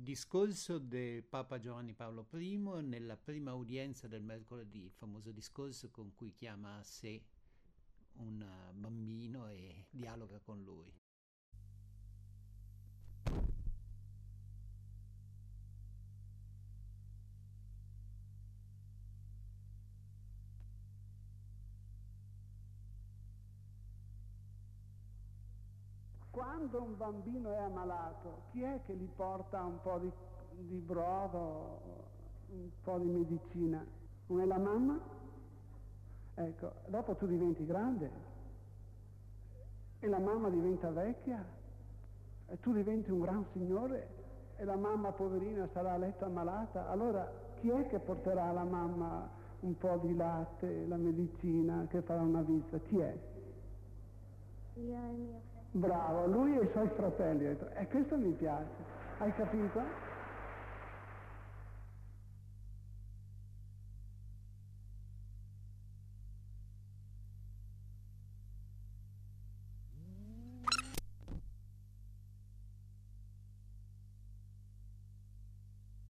Discorso del Papa Giovanni Paolo I nella prima udienza del mercoledì, il famoso discorso con cui chiama a sé un bambino e dialoga con lui. Quando un bambino è ammalato, chi è che gli porta un po' di brodo, un po' di medicina? Non è la mamma? Ecco, dopo tu diventi grande e la mamma diventa vecchia e tu diventi un gran signore e la mamma poverina sarà a letto ammalata. Allora chi è che porterà alla mamma un po' di latte, la medicina, che farà una visita? Chi è? Io e mio fratello. Bravo, lui e i suoi fratelli. E questo mi piace. Hai capito?